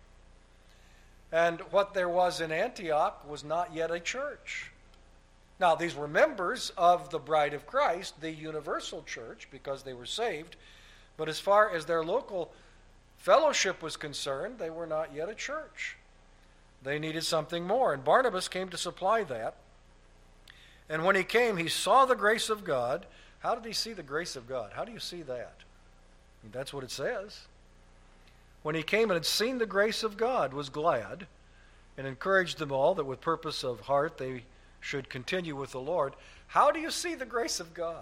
[SPEAKER 1] And what there was in Antioch was not yet a church. Now, these were members of the bride of Christ, the universal church, because they were saved. But as far as their local fellowship was concerned, they were not yet a church. They needed something more. And Barnabas came to supply that. And when he came, he saw the grace of God. How did he see the grace of God? How do you see that? I mean, that's what it says. When he came and had seen the grace of God, was glad, and encouraged them all that with purpose of heart they should continue with the Lord. How do you see the grace of God?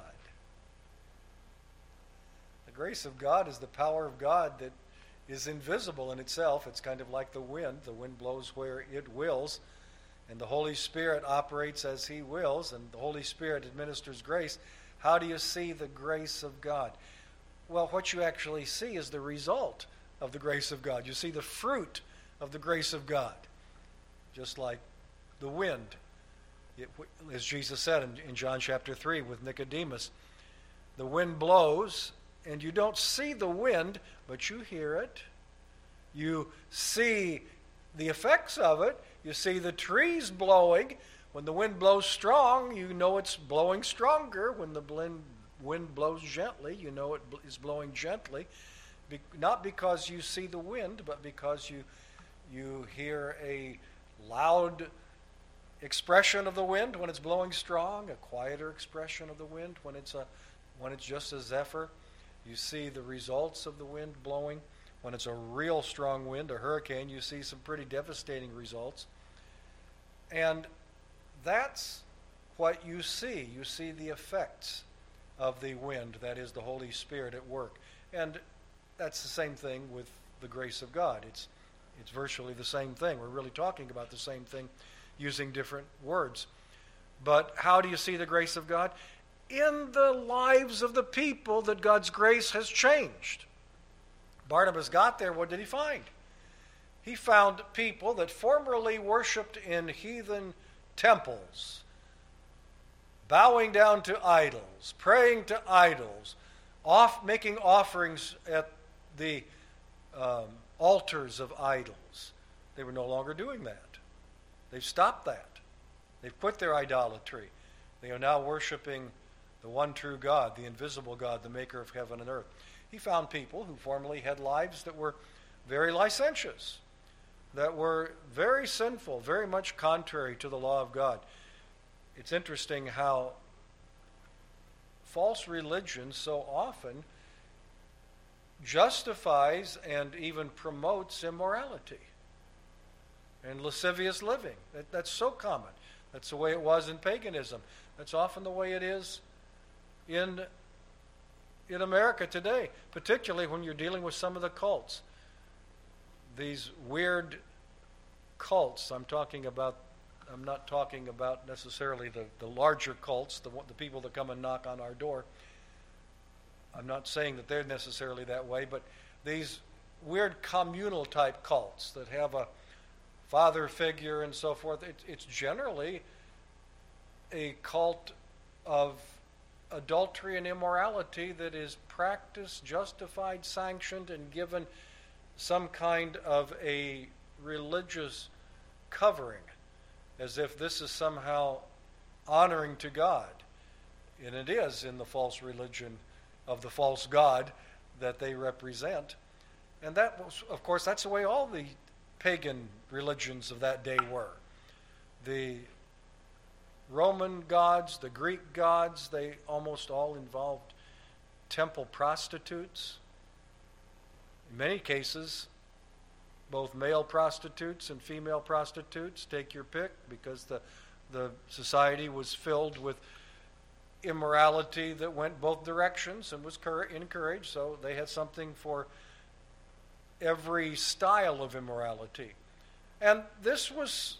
[SPEAKER 1] The grace of God is the power of God that is invisible in itself. It's kind of like the wind. The wind blows where it wills, and the Holy Spirit operates as He wills, and the Holy Spirit administers grace. How do you see the grace of God? Well, what you actually see is the result of the grace of God. You see the fruit of the grace of God, just like the wind. It, as Jesus said in, in John chapter three with Nicodemus, the wind blows, and you don't see the wind, but you hear it. You see the effects of it. You see the trees blowing. When the wind blows strong, you know it's blowing stronger. When the wind blows gently, you know it is blowing gently. Be, not because you see the wind, but because you you hear a loud expression of the wind when it's blowing strong, a quieter expression of the wind when it's a when it's just a zephyr. You see the results of the wind blowing. When it's a real strong wind, a hurricane, you see some pretty devastating results. And that's what you see. You see the effects of the wind, that is the Holy Spirit at work. And that's the same thing with the grace of God. It's it's virtually the same thing. We're really talking about the same thing using different words. But how do you see the grace of God? In the lives of the people that God's grace has changed. Barnabas got there, what did he find? He found people that formerly worshipped in heathen temples, bowing down to idols, praying to idols, off, making offerings at the um, altars of idols. They were no longer doing that. They've stopped that. They've quit their idolatry. They are now worshiping the one true God, the invisible God, the maker of heaven and earth. He found people who formerly had lives that were very licentious, that were very sinful, very much contrary to the law of God. It's interesting how false religion so often justifies and even promotes immorality and lascivious living. That, that's so common. That's the way it was in paganism. That's often the way it is in, in America today, particularly when you're dealing with some of the cults. These weird cults, I'm talking about, I'm not talking about necessarily the, the larger cults, the, the people that come and knock on our door. I'm not saying that they're necessarily that way, but these weird communal type cults that have a father figure and so forth, it, it's generally a cult of adultery and immorality that is practiced, justified, sanctioned, and given some kind of a religious covering, as if this is somehow honoring to God. And it is in the false religion of the false god that they represent. And that was, of course, that's the way all the pagan religions of that day were. The Roman gods, the Greek gods, they almost all involved temple prostitutes. In many cases, both male prostitutes and female prostitutes, take your pick, because the, the society was filled with immorality that went both directions and was encouraged, so they had something for every style of immorality. And this was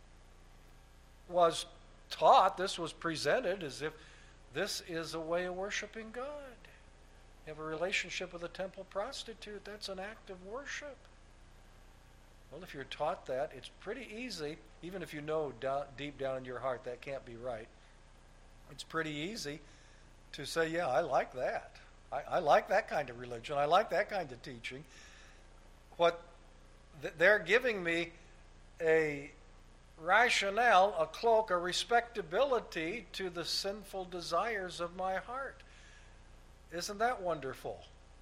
[SPEAKER 1] was taught, this was presented as if this is a way of worshiping God. You have a relationship with a temple prostitute, that's an act of worship. Well, if you're taught that, it's pretty easy, even if you know do- deep down in your heart that can't be right, it's pretty easy to say, yeah, I like that. I, I like that kind of religion. I like that kind of teaching. What th- they're giving me a rationale, a cloak, a respectability to the sinful desires of my heart. Isn't that wonderful?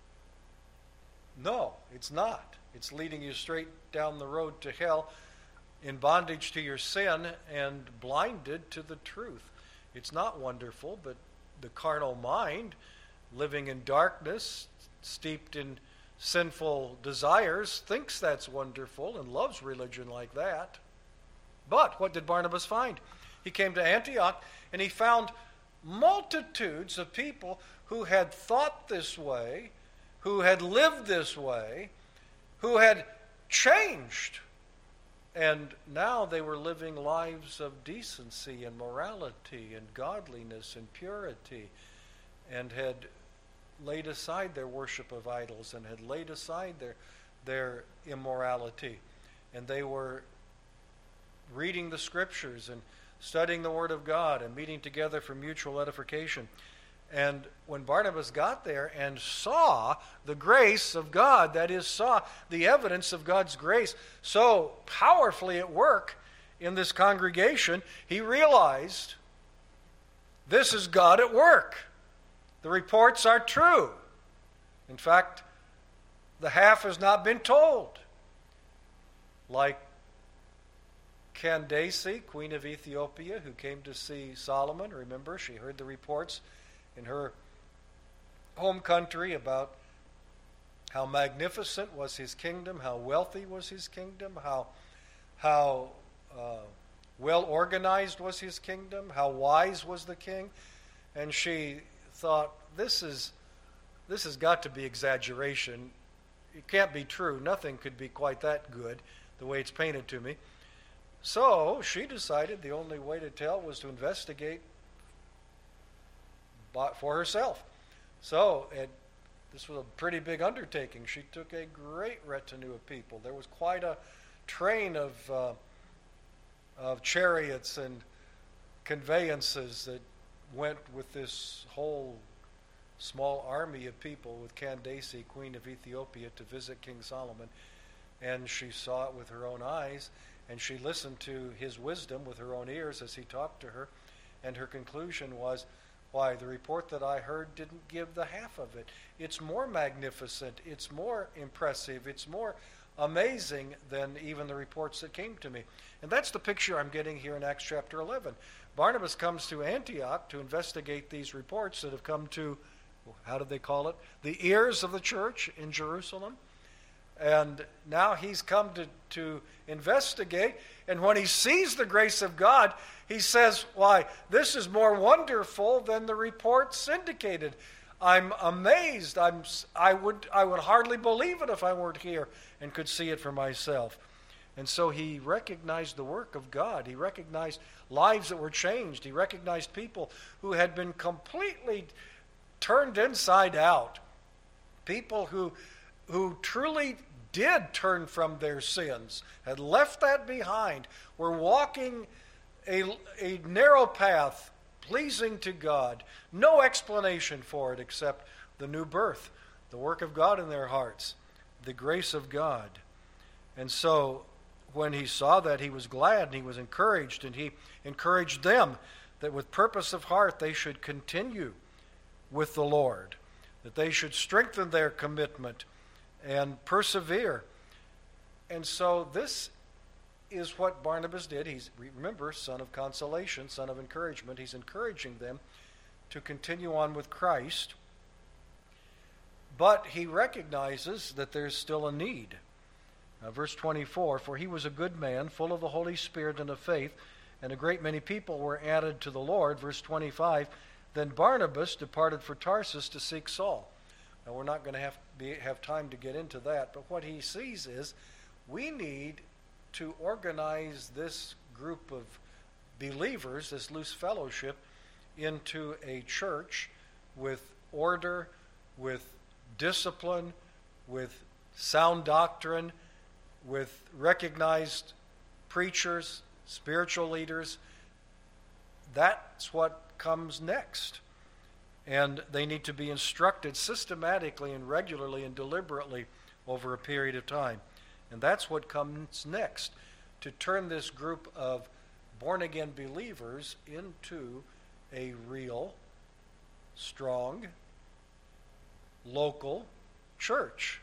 [SPEAKER 1] No, it's not. It's leading you straight down the road to hell, in bondage to your sin and blinded to the truth. It's not wonderful, but the carnal mind, living in darkness, steeped in sinful desires, thinks that's wonderful and loves religion like that. But what did Barnabas find? He came to Antioch and he found multitudes of people who had thought this way, who had lived this way, who had changed. And now they were living lives of decency and morality and godliness and purity, and had laid aside their worship of idols and had laid aside their, their immorality. And they were reading the scriptures and studying the Word of God and meeting together for mutual edification. And when Barnabas got there and saw the grace of God, that is, saw the evidence of God's grace so powerfully at work in this congregation, he realized this is God at work. The reports are true. In fact, the half has not been told. Like Candace, Queen of Ethiopia, who came to see Solomon, remember, she heard the reports in her home country about how magnificent was his kingdom, how wealthy was his kingdom, how how uh, well organized was his kingdom, how wise was the king, and she thought, this is this has got to be exaggeration. It can't be true. Nothing could be quite that good, the way it's painted to me. So she decided the only way to tell was to investigate for herself. So it, this was a pretty big undertaking. She took a great retinue of people. There was quite a train of uh, of chariots and conveyances that went with this whole small army of people with Candace, Queen of Ethiopia, to visit King Solomon. And she saw it with her own eyes, and she listened to his wisdom with her own ears as he talked to her. And her conclusion was, why, the report that I heard didn't give the half of it. It's more magnificent, it's more impressive, it's more amazing than even the reports that came to me. And that's the picture I'm getting here in Acts chapter eleven. Barnabas comes to Antioch to investigate these reports that have come to, how did they call it? The ears of the church in Jerusalem. And now he's come to, to investigate. And when he sees the grace of God, he says, why, this is more wonderful than the reports indicated. I'm amazed. I'm, I would, I would hardly believe it if I weren't here and could see it for myself. And so he recognized the work of God. He recognized lives that were changed. He recognized people who had been completely turned inside out. People who, who truly did turn from their sins, had left that behind, were walking a, a narrow path pleasing to God. No explanation for it except the new birth, the work of God in their hearts, the grace of God. And so when he saw that, he was glad and he was encouraged, and he encouraged them that with purpose of heart they should continue with the Lord, that they should strengthen their commitment and persevere. And so this is what Barnabas did. He's, remember, son of consolation, son of encouragement. He's encouraging them to continue on with Christ. But he recognizes that there's still a need. Uh, verse twenty-four, for he was a good man, full of the Holy Spirit and of faith, and a great many people were added to the Lord. Verse twenty-five, then Barnabas departed for Tarsus to seek Saul. Now, we're not going to have, be, have time to get into that, but what he sees is we need to organize this group of believers, this loose fellowship, into a church with order, with discipline, with sound doctrine, with recognized preachers, spiritual leaders. That's what comes next. And they need to be instructed systematically and regularly and deliberately over a period of time. And that's what comes next, to turn this group of born-again believers into a real, strong, local church,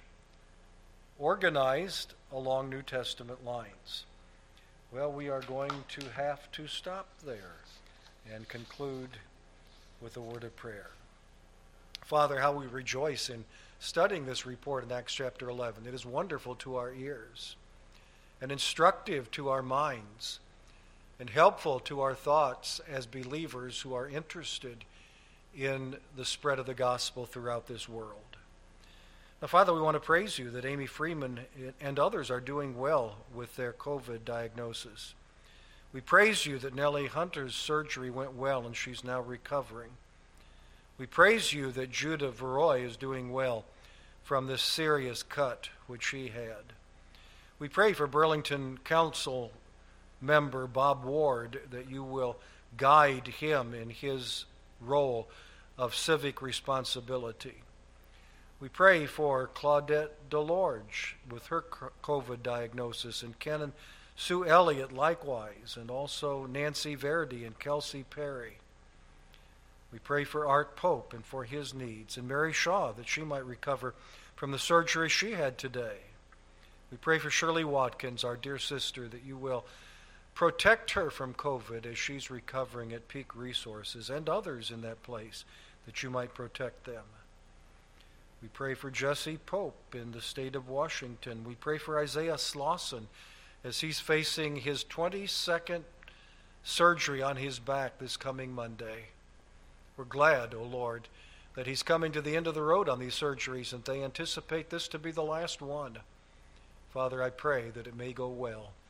[SPEAKER 1] organized along New Testament lines. Well, we are going to have to stop there and conclude with a word of prayer. Father, how we rejoice in studying this report in Acts chapter eleven. It is wonderful to our ears and instructive to our minds and helpful to our thoughts as believers who are interested in the spread of the gospel throughout this world. Now, Father, we want to praise you that Amy Freeman and others are doing well with their COVID diagnosis. We praise you that Nellie Hunter's surgery went well and she's now recovering. We praise you that Judah Veroy is doing well from this serious cut which she had. We pray for Burlington Council member Bob Ward that you will guide him in his role of civic responsibility. We pray for Claudette DeLorge with her COVID diagnosis, and Ken and Sue Elliott likewise, and also Nancy Verdi and Kelsey Perry. We pray for Art Pope and for his needs, and Mary Shaw that she might recover from the surgery she had today. We pray for Shirley Watkins, our dear sister, that you will protect her from COVID as she's recovering at Peak Resources, and others in that place, that you might protect them. We pray for Jesse Pope in the state of Washington. We pray for Isaiah Slauson as he's facing his twenty-second surgery on his back this coming Monday. We're glad, O Lord, that he's coming to the end of the road on these surgeries, and they anticipate this to be the last one. Father, I pray that it may go well.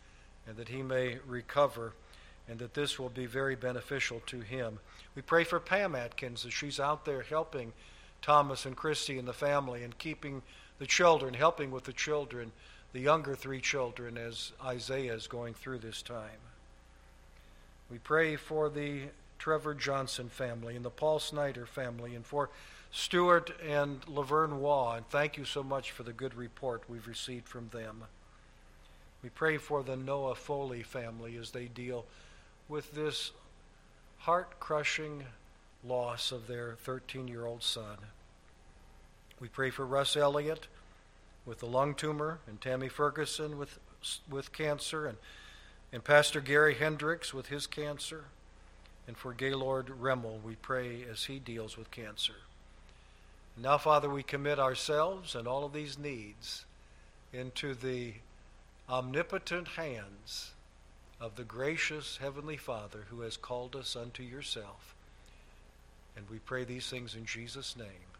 [SPEAKER 1] and that he may recover, and that this will be very beneficial to him. We pray for Pam Atkins as she's out there helping Thomas and Christy and the family and keeping the children, helping with the children, the younger three children, as Isaiah is going through this time. We pray for the Trevor Johnson family and the Paul Snyder family, and for Stuart and Laverne Waugh, and thank you so much for the good report we've received from them. We pray for the Noah Foley family as they deal with this heart-crushing loss of their thirteen-year-old son. We pray for Russ Elliott with the lung tumor, and Tammy Ferguson with with cancer, and, and Pastor Gary Hendricks with his cancer, and for Gaylord Remmel, we pray as he deals with cancer. Now, Father, we commit ourselves and all of these needs into the omnipotent hands of the gracious Heavenly Father who has called us unto yourself. And we pray these things in Jesus' name.